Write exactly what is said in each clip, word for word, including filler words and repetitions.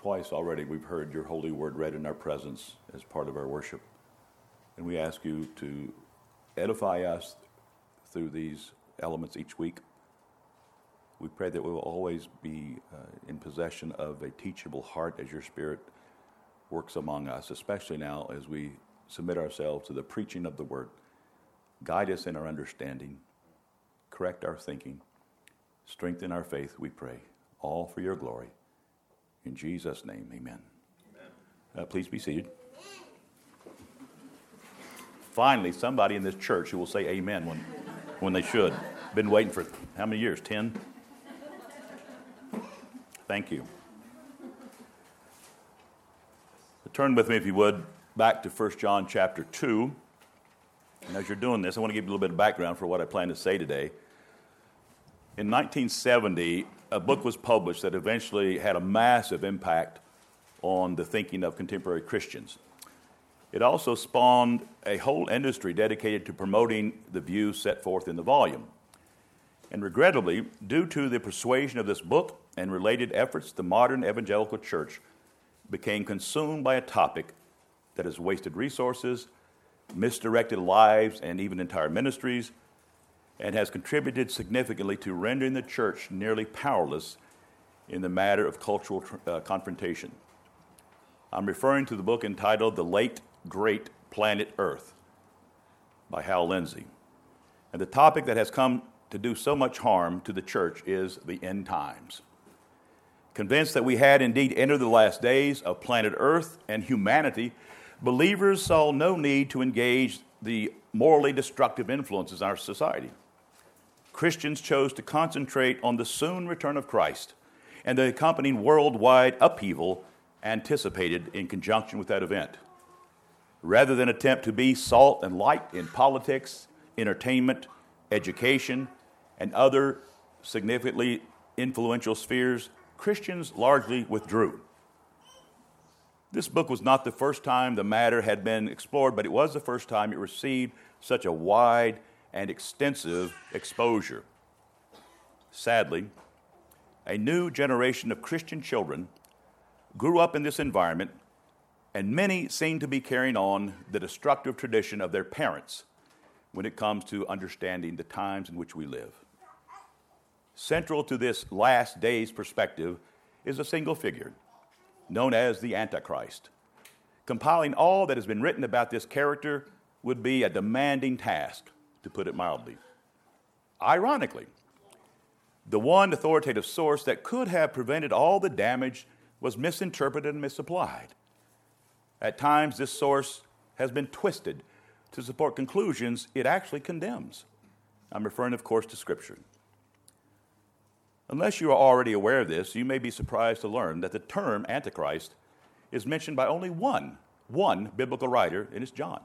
Twice already we've heard your holy word read in our presence as part of our worship. And we ask you to edify us through these elements each week. We pray that we will always be uh, in possession of a teachable heart as your Spirit works among us, especially now as we submit ourselves to the preaching of the word. Guide us in our understanding, correct our thinking, strengthen our faith, we pray, all for your glory. In Jesus' name, amen. Amen. Uh, please be seated. Finally, somebody in this church who will say amen when, when they should. Been waiting for how many years? Ten? Thank you. Turn with me, if you would, back to First John chapter two. And as you're doing this, I want to give you a little bit of background for what I plan to say today. In nineteen seventy, a book was published that eventually had a massive impact on the thinking of contemporary Christians. It also spawned a whole industry dedicated to promoting the views set forth in the volume. And regrettably, due to the persuasion of this book and related efforts, the modern evangelical church became consumed by a topic that has wasted resources, misdirected lives, and even entire ministries, and has contributed significantly to rendering the church nearly powerless in the matter of cultural uh, confrontation. I'm referring to the book entitled The Late Great Planet Earth by Hal Lindsey. And the topic that has come to do so much harm to the church is the end times. Convinced that we had indeed entered the last days of planet Earth and humanity, believers saw no need to engage the morally destructive influences in our society. Christians chose to concentrate on the soon return of Christ and the accompanying worldwide upheaval anticipated in conjunction with that event. Rather than attempt to be salt and light in politics, entertainment, education, and other significantly influential spheres, Christians largely withdrew. This book was not the first time the matter had been explored, but it was the first time it received such a wide and extensive exposure. Sadly, a new generation of Christian children grew up in this environment, and many seem to be carrying on the destructive tradition of their parents when it comes to understanding the times in which we live. Central to this last days perspective is a single figure, known as the Antichrist. Compiling all that has been written about this character would be a demanding task, to put it mildly. Ironically, the one authoritative source that could have prevented all the damage was misinterpreted and misapplied. At times, this source has been twisted to support conclusions it actually condemns. I'm referring, of course, to Scripture. Unless you are already aware of this, you may be surprised to learn that the term Antichrist is mentioned by only one, one biblical writer, and it's John.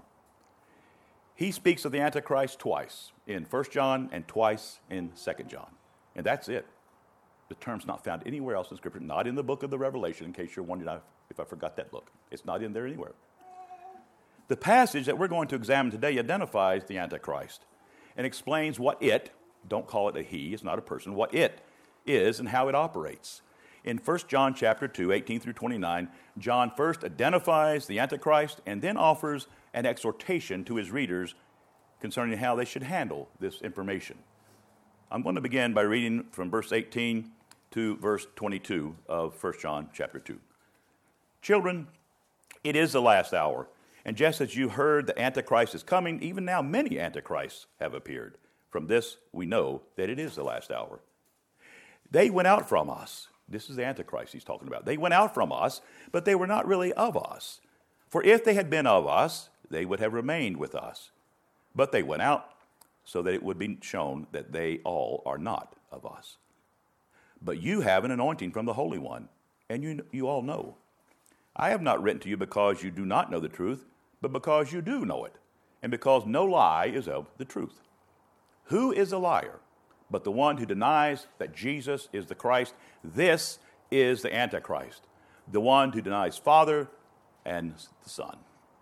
He speaks of the Antichrist twice, in First John and twice in Second John. And that's it. The term's not found anywhere else in Scripture, not in the book of the Revelation, in case you're wondering if I forgot that book. It's not in there anywhere. The passage that we're going to examine today identifies the Antichrist and explains what it, don't call it a he, it's not a person, what it is and how it operates. In First John chapter two, eighteen through twenty-nine, John first identifies the Antichrist and then offers an exhortation to his readers concerning how they should handle this information. I'm going to begin by reading from verse eighteen to verse twenty-two of First John chapter two. Children, it is the last hour, and just as you heard the Antichrist is coming, even now many Antichrists have appeared. From this we know that it is the last hour. They went out from us. This is the Antichrist he's talking about. They went out from us, but they were not really of us. For if they had been of us, they would have remained with us. But they went out so that it would be shown that they all are not of us. But you have an anointing from the Holy One, and you, you all know. I have not written to you because you do not know the truth, but because you do know it, and because no lie is of the truth. Who is a liar but the one who denies that Jesus is the Christ? This is the Antichrist, the one who denies Father and the Son.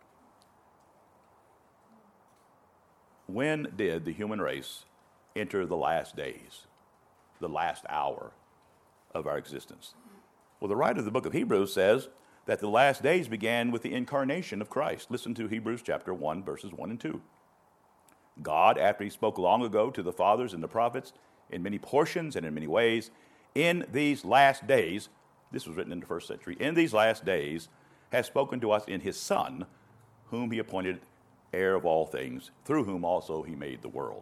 When did the human race enter the last days, the last hour of our existence? Well, the writer of the book of Hebrews says that the last days began with the incarnation of Christ. Listen to Hebrews chapter one, verses one and two. God, after he spoke long ago to the fathers and the prophets in many portions and in many ways, in these last days, this was written in the first century, in these last days has spoken to us in his Son, whom he appointed heir of all things, through whom also he made the world.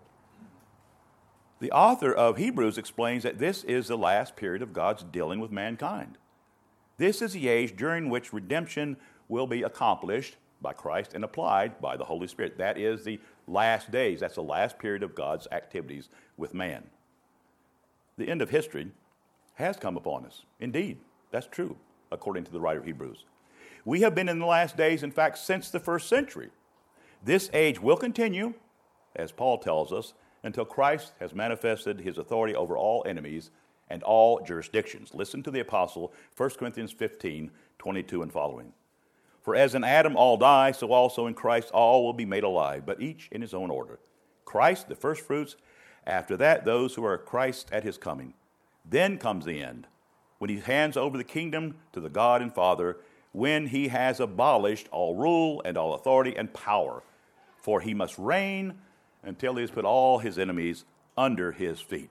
The author of Hebrews explains that this is the last period of God's dealing with mankind. This is the age during which redemption will be accomplished by Christ and applied by the Holy Spirit. That is the last days. That's the last period of God's activities with man. The end of history has come upon us. Indeed, that's true, according to the writer of Hebrews. We have been in the last days, in fact, since the first century. This age will continue, as Paul tells us, until Christ has manifested his authority over all enemies and all jurisdictions. Listen to the apostle, First Corinthians fifteen, twenty-two and following. For as in Adam all die, so also in Christ all will be made alive, but each in his own order. Christ, the first fruits, after that those who are Christ at his coming. Then comes the end, when he hands over the kingdom to the God and Father, when he has abolished all rule and all authority and power. For he must reign until he has put all his enemies under his feet.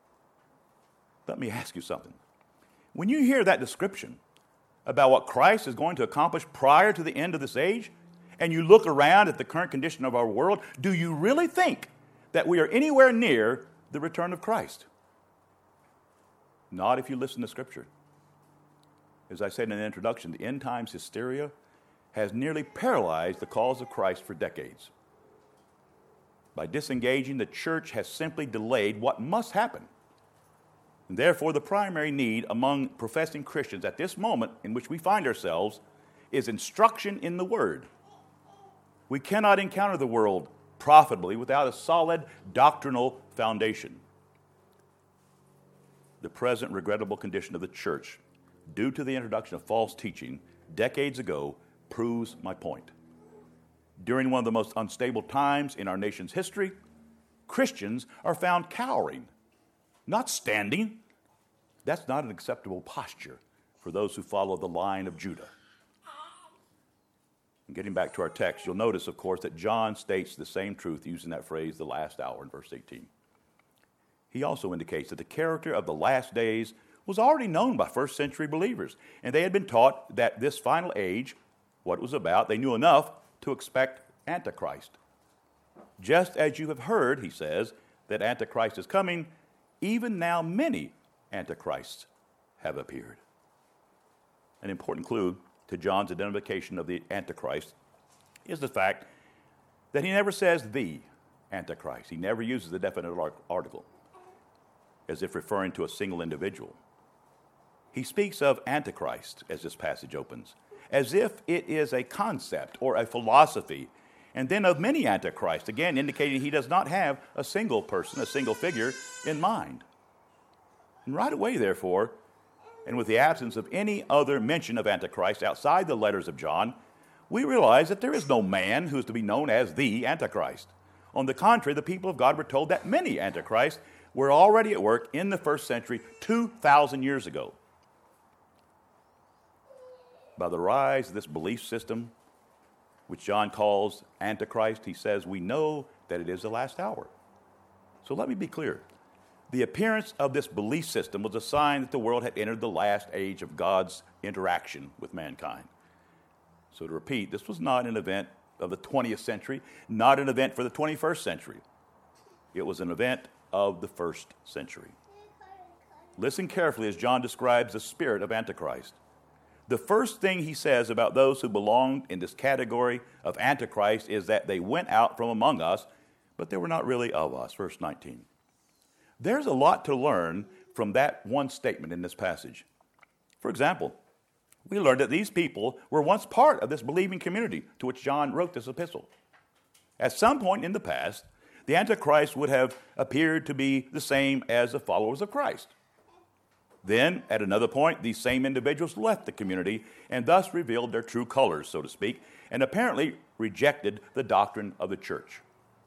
Let me ask you something. When you hear that description about what Christ is going to accomplish prior to the end of this age, and you look around at the current condition of our world, do you really think that we are anywhere near the return of Christ? Not if you listen to Scripture. As I said in the introduction, the end times hysteria has nearly paralyzed the cause of Christ for decades. By disengaging, the church has simply delayed what must happen. And therefore, the primary need among professing Christians at this moment in which we find ourselves is instruction in the Word. We cannot encounter the world profitably without a solid doctrinal foundation. The present regrettable condition of the church, due to the introduction of false teaching decades ago, proves my point. During one of the most unstable times in our nation's history, Christians are found cowering, not standing. That's not an acceptable posture for those who follow the line of Judah. And getting back to our text, you'll notice, of course, that John states the same truth using that phrase, the last hour, in verse eighteen. He also indicates that the character of the last days was already known by first century believers, and they had been taught that this final age, what it was about, they knew enough to expect Antichrist. Just as you have heard, he says, that Antichrist is coming, even now many Antichrists have appeared. An important clue to John's identification of the Antichrist is the fact that he never says the Antichrist. He never uses the definite article as if referring to a single individual. He speaks of Antichrist, as this passage opens, as if it is a concept or a philosophy, and then of many Antichrists, again indicating he does not have a single person, a single figure in mind. And right away, therefore, and with the absence of any other mention of Antichrist outside the letters of John, we realize that there is no man who is to be known as the Antichrist. On the contrary, the people of God were told that many Antichrists were already at work in the first century two thousand years ago. By the rise of this belief system, which John calls Antichrist, he says, we know that it is the last hour. So let me be clear. The appearance of this belief system was a sign that the world had entered the last age of God's interaction with mankind. So to repeat, this was not an event of the twentieth century, not an event for the twenty-first century. It was an event of the first century. Listen carefully as John describes the spirit of Antichrist. The first thing he says about those who belonged in this category of Antichrist is that they went out from among us, but they were not really of us. Verse nineteen. There's a lot to learn from that one statement in this passage. For example, we learned that these people were once part of this believing community to which John wrote this epistle. At some point in the past, the Antichrist would have appeared to be the same as the followers of Christ. Then, at another point, these same individuals left the community and thus revealed their true colors, so to speak, and apparently rejected the doctrine of the church.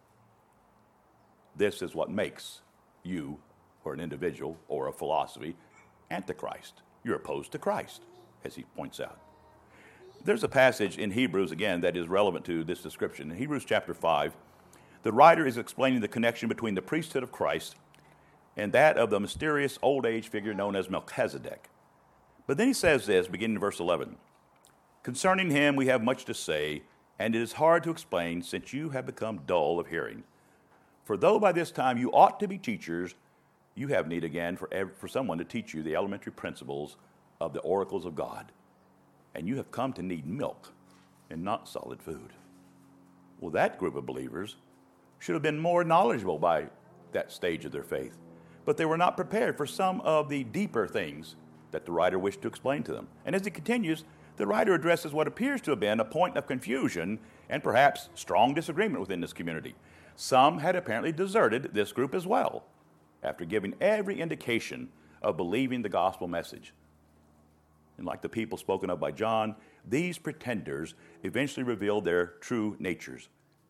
This is what makes you, or an individual, or a philosophy, Antichrist. You're opposed to Christ, as he points out. There's a passage in Hebrews, again, that is relevant to this description. In Hebrews chapter five, the writer is explaining the connection between the priesthood of Christ and that of the mysterious old age figure known as Melchizedek. But then he says this, beginning in verse eleven, "Concerning him we have much to say, and it is hard to explain, since you have become dull of hearing. For though by this time you ought to be teachers, you have need again for, ev- for someone to teach you the elementary principles of the oracles of God. And you have come to need milk and not solid food." Well, that group of believers should have been more knowledgeable by that stage of their faith. But they were not prepared for some of the deeper things that the writer wished to explain to them. And as he continues, the writer addresses what appears to have been a point of confusion and perhaps strong disagreement within this community. Some had apparently deserted this group as well, after giving every indication of believing the gospel message. And like the people spoken of by John, these pretenders eventually revealed their true natures.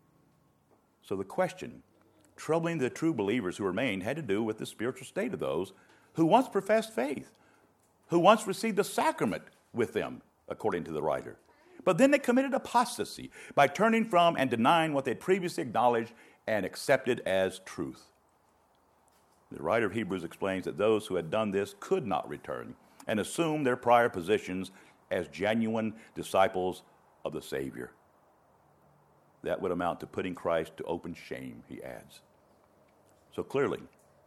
So the question troubling the true believers who remained had to do with the spiritual state of those who once professed faith, who once received the sacrament with them, according to the writer. But then they committed apostasy by turning from and denying what they had previously acknowledged and accepted as truth. The writer of Hebrews explains that those who had done this could not return and assume their prior positions as genuine disciples of the Savior. That would amount to putting Christ to open shame, he adds. So clearly,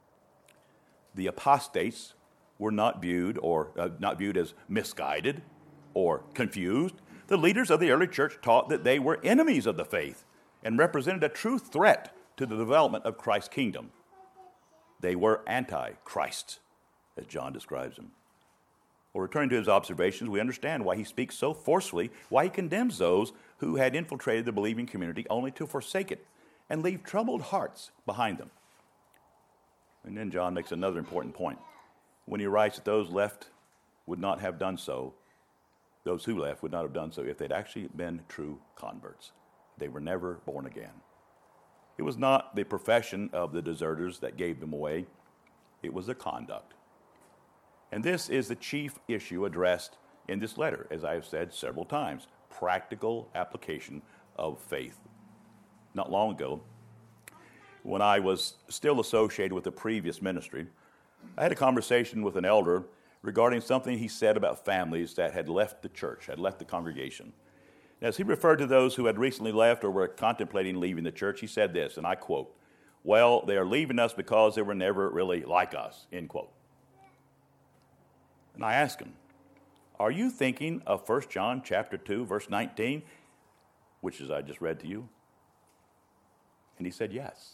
the apostates were not viewed or uh, not viewed as misguided or confused. The leaders of the early church taught that they were enemies of the faith and represented a true threat to the development of Christ's kingdom. They were anti-Christ, as John describes them. Well, returning to his observations, we understand why he speaks so forcefully, why he condemns those who had infiltrated the believing community only to forsake it and leave troubled hearts behind them. And then John makes another important point when he writes that those left would not have done so, those who left would not have done so if they'd actually been true converts. They were never born again. It was not the profession of the deserters that gave them away. It was their conduct. And this is the chief issue addressed in this letter, as I have said several times, practical application of faith. Not long ago, when I was still associated with the previous ministry, I had a conversation with an elder regarding something he said about families that had left the church, had left the congregation. As he referred to those who had recently left or were contemplating leaving the church, he said this, and I quote, "Well, they are leaving us because they were never really like us," end quote. And I asked him, "Are you thinking of First John chapter two, verse nineteen, which is I just read to you?" And he said yes.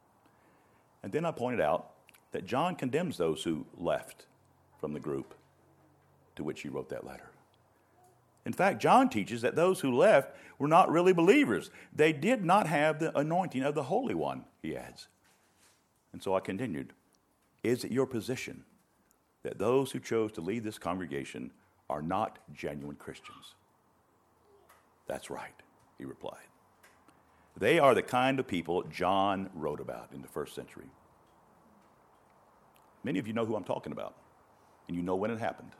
And then I pointed out that John condemns those who left from the group to which he wrote that letter. In fact, John teaches that those who left were not really believers. They did not have the anointing of the Holy One, he adds. And so I continued, "Is it your position that those who chose to lead this congregation are not genuine Christians?" "That's right," he replied. They are the kind of people John wrote about in the first century. Many of you know who I'm talking about, and you know when it happened.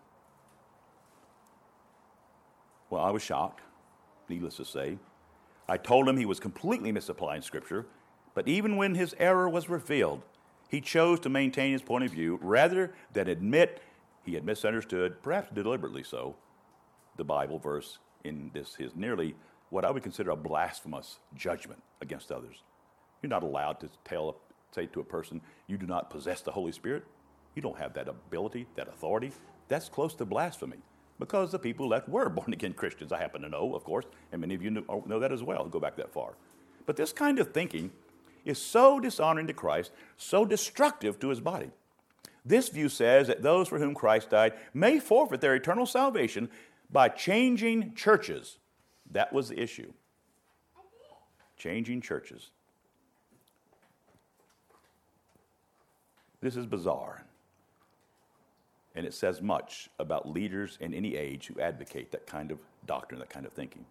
Well, I was shocked, needless to say. I told him he was completely misapplying Scripture, but even when his error was revealed, he chose to maintain his point of view rather than admit he had misunderstood, perhaps deliberately so, the Bible verse in this his nearly what I would consider a blasphemous judgment against others. You're not allowed to tell, say to a person, "You do not possess the Holy Spirit." You don't have that ability, that authority. That's close to blasphemy, because the people who left were born-again Christians. I happen to know, of course, and many of you know, know that as well, go back that far. But this kind of thinking is so dishonoring to Christ, so destructive to his body. This view says that those for whom Christ died may forfeit their eternal salvation by changing churches. That was the issue. Changing churches. This is bizarre. And it says much about leaders in any age who advocate that kind of doctrine, that kind of thinking.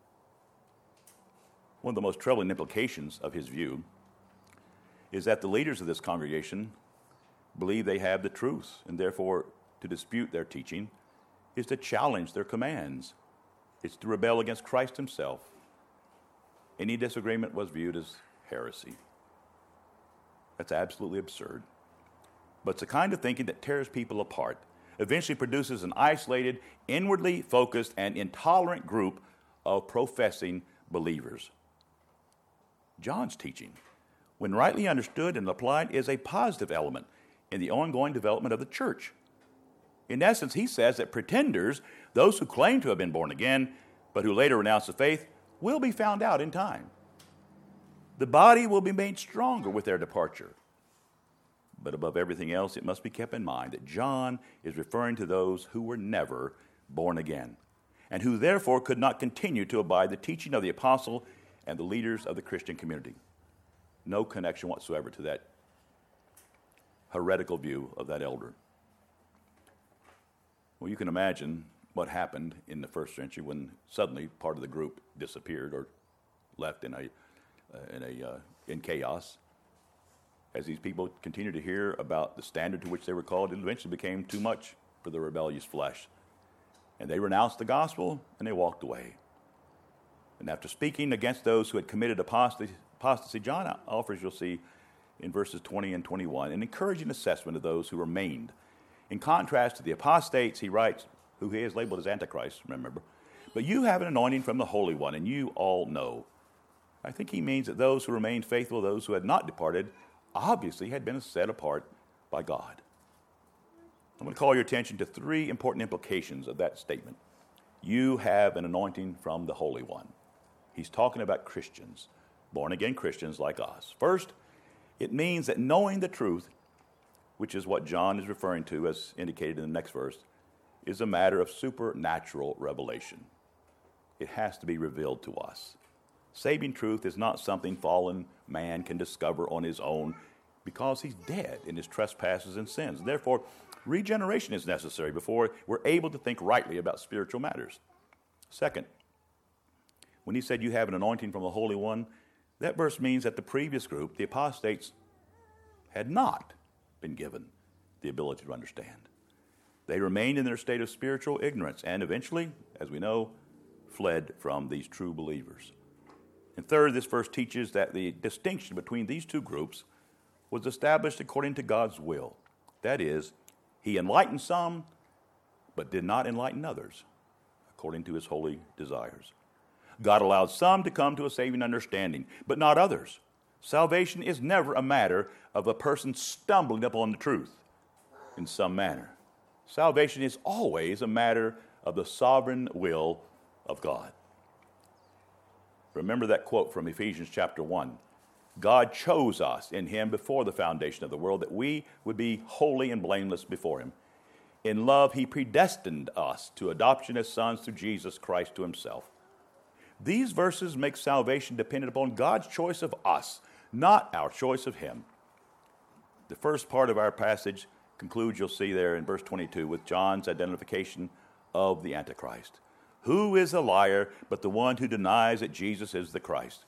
One of the most troubling implications of his view is that the leaders of this congregation believe they have the truth, and therefore to dispute their teaching is to challenge their commands. It's to rebel against Christ himself. Any disagreement was viewed as heresy. That's absolutely absurd. But it's the kind of thinking that tears people apart, eventually produces an isolated, inwardly focused, and intolerant group of professing believers. John's teaching, when rightly understood and applied, is a positive element in the ongoing development of the church. In essence, he says that pretenders, those who claim to have been born again, but who later renounce the faith, will be found out in time. The body will be made stronger with their departure. But above everything else, it must be kept in mind that John is referring to those who were never born again, and who therefore could not continue to abide the teaching of the apostle and the leaders of the Christian community. No connection whatsoever to that heretical view of that elder. Well, you can imagine what happened in the first century when suddenly part of the group disappeared or left in a uh, in a uh, in chaos. As these people continued to hear about the standard to which they were called, it eventually became too much for the rebellious flesh. And they renounced the gospel and they walked away. And after speaking against those who had committed apostasy, apostasy John offers, you'll see in verses twenty and twenty-one, an encouraging assessment of those who remained. In contrast to the apostates, he writes, who he is labeled as Antichrist, remember, but you have an anointing from the Holy One, and you all know. I think he means that those who remained faithful, those who had not departed, obviously had been set apart by God. I'm going to call your attention to three important implications of that statement. You have an anointing from the Holy One. He's talking about Christians, born-again Christians like us. First, it means that knowing the truth, which is what John is referring to as indicated in the next verse, is a matter of supernatural revelation. It has to be revealed to us. Saving truth is not something fallen man can discover on his own because he's dead in his trespasses and sins. Therefore, regeneration is necessary before we're able to think rightly about spiritual matters. Second, when he said you have an anointing from the Holy One, that verse means that the previous group, the apostates, had not been given the ability to understand. They remained in their state of spiritual ignorance and eventually, as we know, fled from these true believers. And third, this verse teaches that the distinction between these two groups was established according to God's will. That is, he enlightened some, but did not enlighten others, according to his holy desires. God allowed some to come to a saving understanding, but not others. Salvation is never a matter of a person stumbling upon the truth in some manner. Salvation is always a matter of the sovereign will of God. Remember that quote from Ephesians chapter one. God chose us in him before the foundation of the world that we would be holy and blameless before him. In love, he predestined us to adoption as sons through Jesus Christ to himself. These verses make salvation dependent upon God's choice of us, not our choice of him. The first part of our passage concludes, you'll see there in verse twenty-two, with John's identification of the Antichrist. Who is a liar but the one who denies that Jesus is the Christ?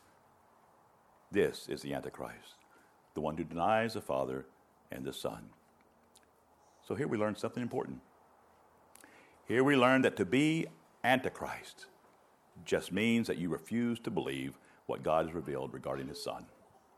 This is the Antichrist, the one who denies the Father and the Son. So here we learn something important. Here we learn that to be Antichrist just means that you refuse to believe what God has revealed regarding his Son.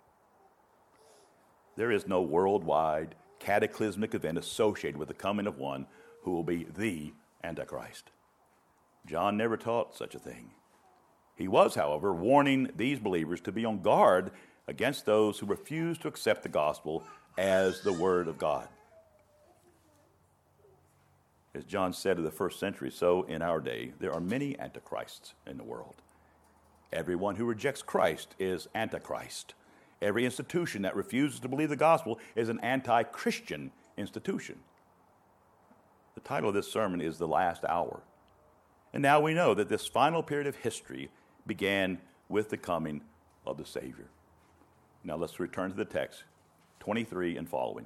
There is no worldwide cataclysmic event associated with the coming of one who will be the Antichrist. John never taught such a thing. He was, however, warning these believers to be on guard against those who refuse to accept the gospel as the Word of God. As John said in the first century, so in our day, there are many antichrists in the world. Everyone who rejects Christ is Antichrist. Every institution that refuses to believe the gospel is an anti-Christian institution. The title of this sermon is The Last Hour. And now we know that this final period of history began with the coming of the Savior. Now let's return to the text, twenty-three and following.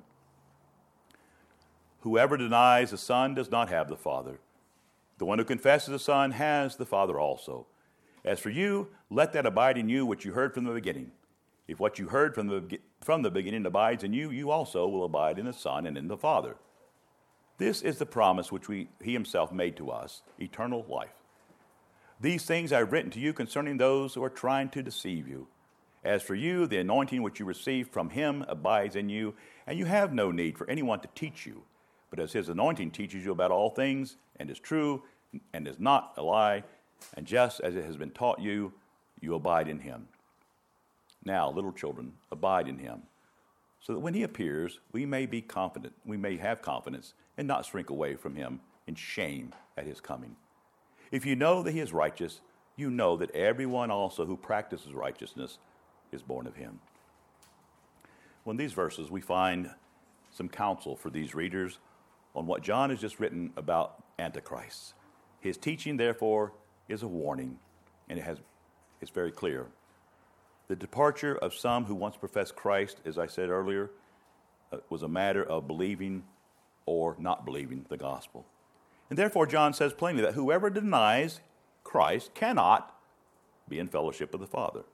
Whoever denies the Son does not have the Father. The one who confesses the Son has the Father also. As for you, let that abide in you which you heard from the beginning. If what you heard from the, from the beginning abides in you, you also will abide in the Son and in the Father. This is the promise which we, he himself made to us, eternal life. These things I have written to you concerning those who are trying to deceive you. As for you, the anointing which you received from him abides in you, and you have no need for anyone to teach you. But as his anointing teaches you about all things, and is true, and is not a lie, and just as it has been taught you, you abide in him. Now, little children, abide in him, so that when he appears, we may be confident, we may have confidence, and not shrink away from him in shame at his coming. If you know that he is righteous, you know that everyone also who practices righteousness is born of him. Well, in these verses, we find some counsel for these readers on what John has just written about Antichrist. His teaching, therefore, is a warning, and it has, it's very clear. The departure of some who once professed Christ, as I said earlier, uh, was a matter of believing or not believing the gospel. And therefore, John says plainly that whoever denies Christ cannot be in fellowship with the Father.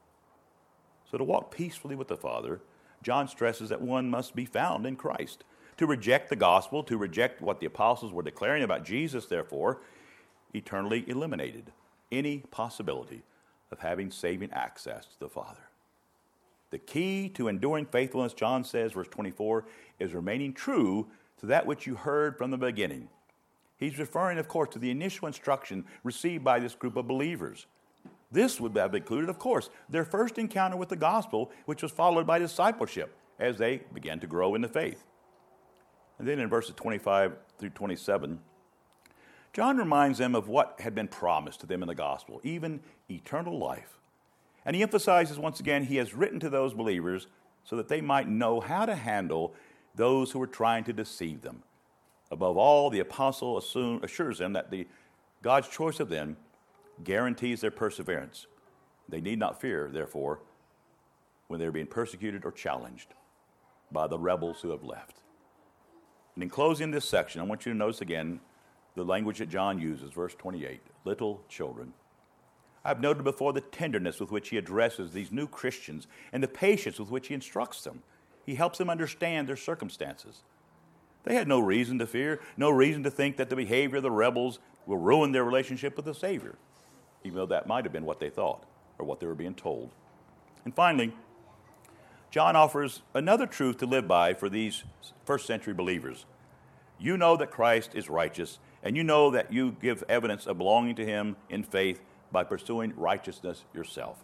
So to walk peacefully with the Father, John stresses that one must be found in Christ. To reject the gospel, to reject what the apostles were declaring about Jesus, therefore, eternally eliminated any possibility of having saving access to the Father. The key to enduring faithfulness, John says, verse twenty-four, is remaining true to that which you heard from the beginning. He's referring, of course, to the initial instruction received by this group of believers. This would have included, of course, their first encounter with the gospel, which was followed by discipleship as they began to grow in the faith. And then in verses twenty-five through twenty-seven, John reminds them of what had been promised to them in the gospel, even eternal life. And he emphasizes once again he has written to those believers so that they might know how to handle those who were trying to deceive them. Above all, the apostle assume, assures them that the, God's choice of them guarantees their perseverance. They need not fear, therefore, when they're being persecuted or challenged by the rebels who have left. And in closing this section, I want you to notice again the language that John uses, verse twenty-eight, little children. I've noted before the tenderness with which he addresses these new Christians and the patience with which he instructs them. He helps them understand their circumstances. They had no reason to fear, no reason to think that the behavior of the rebels will ruin their relationship with the Savior, even though that might have been what they thought or what they were being told. And finally, John offers another truth to live by for these first century believers. You know that Christ is righteous, and you know that you give evidence of belonging to him in faith by pursuing righteousness yourself.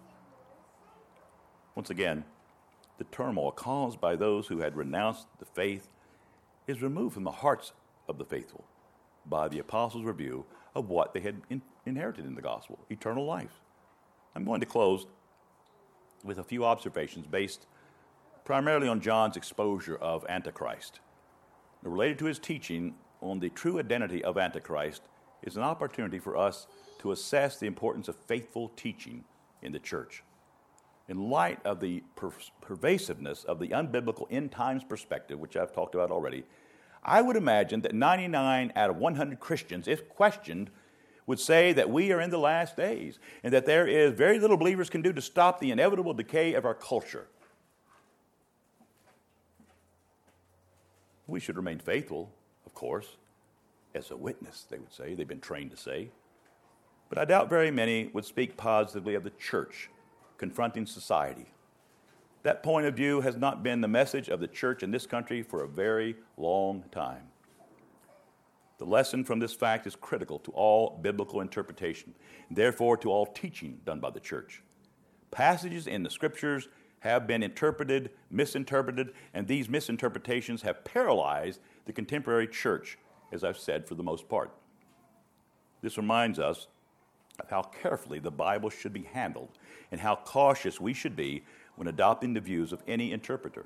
Once again, the turmoil caused by those who had renounced the faith is removed from the hearts of the faithful by the apostles' review of what they had in, inherited in the gospel, eternal life. I'm going to close with a few observations based primarily on John's exposure of Antichrist. Related to his teaching on the true identity of Antichrist is an opportunity for us to assess the importance of faithful teaching in the church. In light of the per- pervasiveness of the unbiblical end times perspective, which I've talked about already, I would imagine that ninety-nine out of one hundred Christians, if questioned, would say that we are in the last days and that there is very little believers can do to stop the inevitable decay of our culture. We should remain faithful, of course, as a witness, they would say. They've been trained to say. But I doubt very many would speak positively of the church confronting society. That point of view has not been the message of the church in this country for a very long time. The lesson from this fact is critical to all biblical interpretation, and therefore to all teaching done by the church. Passages in the scriptures have been interpreted, misinterpreted, and these misinterpretations have paralyzed the contemporary church, as I've said, for the most part. This reminds us of how carefully the Bible should be handled and how cautious we should be when adopting the views of any interpreter.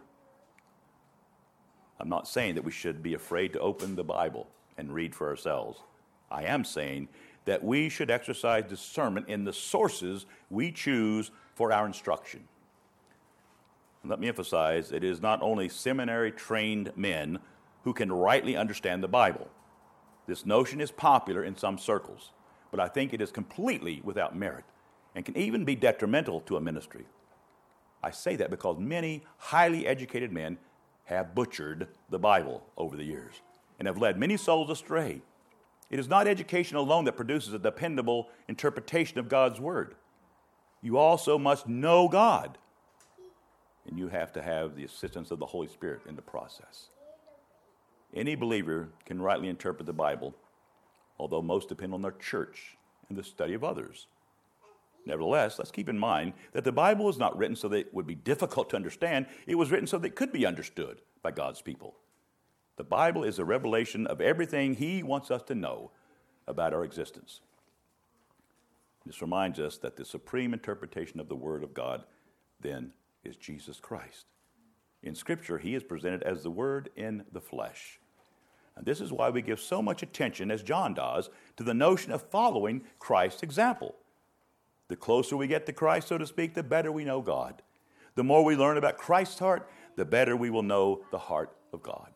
I'm not saying that we should be afraid to open the Bible and read for ourselves. I am saying that we should exercise discernment in the sources we choose for our instruction. And let me emphasize, it is not only seminary-trained men who can rightly understand the Bible. This notion is popular in some circles, but I think it is completely without merit and can even be detrimental to a ministry. I say that because many highly educated men have butchered the Bible over the years. and have led many souls astray. It is not education alone that produces a dependable interpretation of God's word. You also must know God, and you have to have the assistance of the Holy Spirit in the process. Any believer can rightly interpret the Bible, although most depend on their church and the study of others. Nevertheless, let's keep in mind that the Bible was not written so that it would be difficult to understand. It was written so that it could be understood by God's people. The Bible is a revelation of everything He wants us to know about our existence. This reminds us that the supreme interpretation of the Word of God, then, is Jesus Christ. In Scripture, He is presented as the Word in the flesh. And this is why we give so much attention, as John does, to the notion of following Christ's example. The closer we get to Christ, so to speak, the better we know God. The more we learn about Christ's heart, the better we will know the heart of God.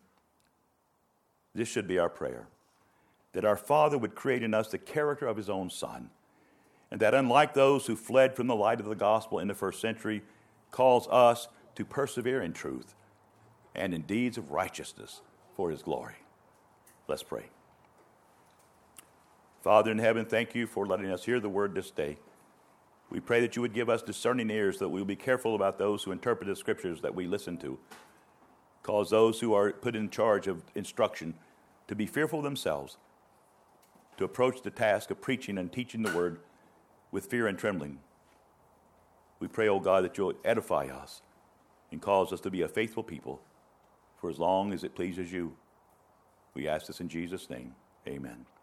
This should be our prayer, that our Father would create in us the character of His own Son, and that unlike those who fled from the light of the gospel in the first century, calls us to persevere in truth and in deeds of righteousness for His glory. Let's pray. Father in heaven, thank You for letting us hear the word this day. We pray that You would give us discerning ears, that we will be careful about those who interpret the Scriptures that we listen to. Cause those who are put in charge of instruction to be fearful themselves, to approach the task of preaching and teaching the word with fear and trembling. We pray, O God, that You'll edify us and cause us to be a faithful people for as long as it pleases You. We ask this in Jesus' name. Amen.